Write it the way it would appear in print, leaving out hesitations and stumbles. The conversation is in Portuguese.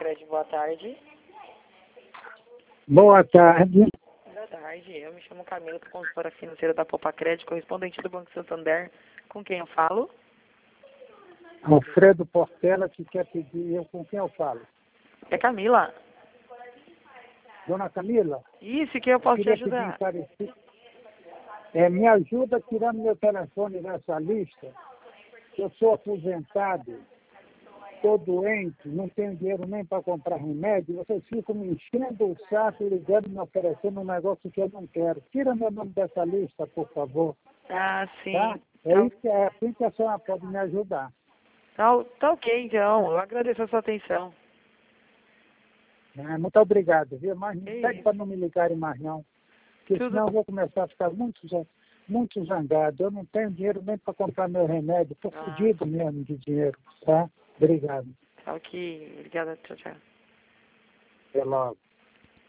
Cred, boa tarde. Boa tarde. Boa tarde, eu me chamo Camila, sou consultora financeira da Popacred, correspondente do Banco Santander. Com quem eu falo? Alfredo Portela, que quer pedir, com quem eu falo? É Camila. Dona Camila? Isso, que eu posso te Queria ajudar. pedir encarecido. Me ajuda tirando meu telefone dessa lista. Eu sou aposentado, estou doente, não tenho dinheiro nem para comprar remédio. Vocês ficam me enchendo o saco e ligando me oferecendo um negócio que eu não quero. Tira meu nome dessa lista, por favor. Ah, sim. Tá? É assim que a senhora pode me ajudar. Tá ok, então. Eu agradeço a sua atenção. Muito obrigado, viu? Mas não Que pede isso. para não me ligarem mais, não. Porque Tudo senão eu vou começar a ficar muito zangado. Eu não tenho dinheiro nem para comprar meu remédio. Estou fodido mesmo de dinheiro, tá? Obrigado. tá ok. Obrigada. Tchau, tchau. Até logo.